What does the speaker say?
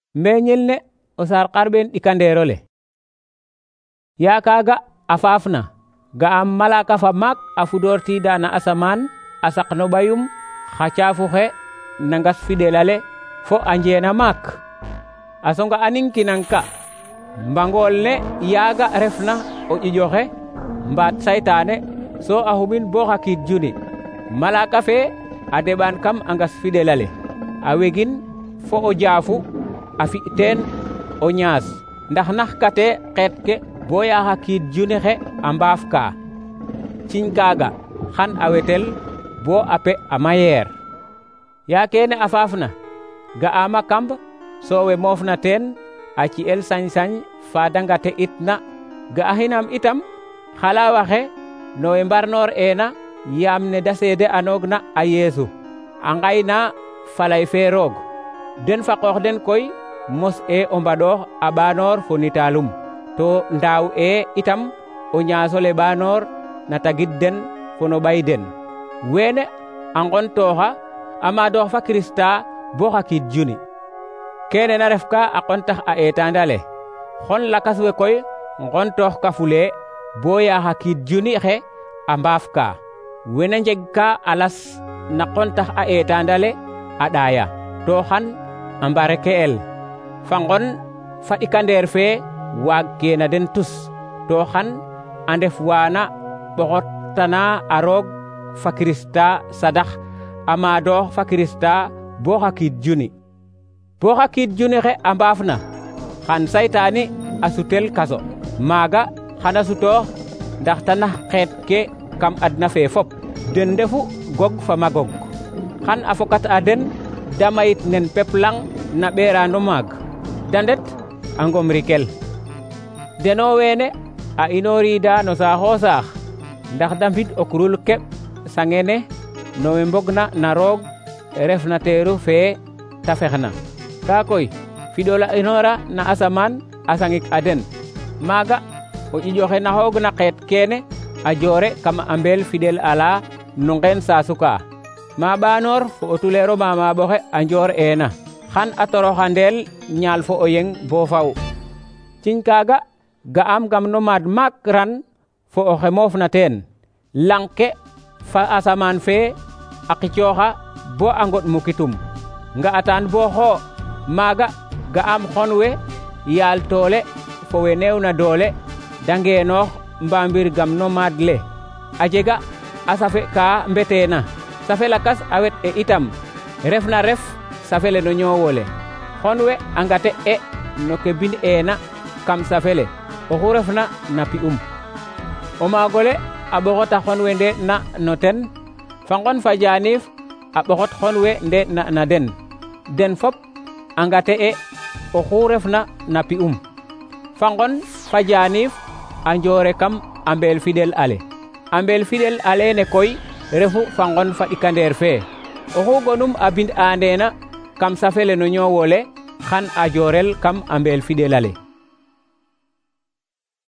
meñelne o sar qarben ɗikanderole. Ya kaga afafna ga am malaka fa mak a fudortida na asaman a sakno ɓayum xa cafuxe nangas fidelale fo a njena mak a songa aninkinanka mbangol ne yaga refna o ƴiƴoxe mbaat saytane so a xumin bo xa kiid juni malaka fe a deɓan kam a ngas fidelale a wegin fo o jaafu a fi teen o ñaas ndax nax kate xeet ke bo ya xa kiid juni xe a mbaaf ka ciñ kaga xan a wetel bo ape a mayeer. Ya kene a faafna ga ama kamb so we moofna teen a ci'el sañ-sañ fa dangate itna ga a xinam itam xala waxe no we mbarnoor ena yaam ne da seede anoogna a Yeesu a ngayna falay fe roog den fa qoox den koy mos e o mbaɗoox a ɓaanoor fo nitalum to ndaaw e itam o ñaasole ɓaanoor na tagid den fo no ɓay den wene a nqontooxa a maadoox fa Kirista bo xa kiid juni. Kene na ref ka a qontax a etandale xon lakas we koy nqontoox ka fule bo ya xa kiid juni xe a mbaaf ka wene njeg ka a las na qontax a etandale a ɗaya to xan a mbare ke'el fa ngon fa ɗikandeer fe waag kena den tus to xan a ndef wana ɓoxotana a roog fa Kirista sadax a maadoox fa Kirista bo xa kiid juni. Bo xa kiid juni xe a mbaafna xan saytaani a sutel kaso maaga xana sutoox ndax ta nax xeet ke kam adna fe fop den ndefu Gog fa Magog xan a fokat a den da mayit nen pep lang na ɓeerando maag da ndet a ngomrikel. Deno wene a inoorida no saaxo saax ndax da mbid o kurul keɓ sangene no we mbogna na roog refna teeru fe ta fexna ka koy fiɗola inoora na asaman a sangik a den maaga o ƴiƴoxe na xoogna xeet kene a joore kam a mbeel fidel ala no ngeen saasuka ma ɓaanoor fo o tuleero mamaɓoxe a njoor ena xan a toroxandeel ñaal fo o yeng bo faw. Ciñ kaga ga am gam no maad maak ran fo oxe moofna teen lang ke fa asaman fe a qicooxa bo a ngoɗ mukitum nga atan bo xo maaga ga am xon we yaal toole fo we neewna doole da ngeenoox mbambir gam no maad le a jega a safe ka mbeteena safe lakas a wet e itam refna ref safe le no ñoowole xon we a ngate e no ke bind eena kam safe le oxu refna na pi'um o maagole a ɓoxota xon we nde na no ten fa ngon fa jaaniif a ɓoxot xon we nde na den den fop a ngate e oxu refna na pi'um fa ngon fa jaaniif a njoore kam a mbeel fidel ale a mbeel fidel alene koy refu fa ngon fa ɗikandeer fe oxu gonum a bind andeena kam safele no ñoowole xan a joorel kam a mbeel fidel ale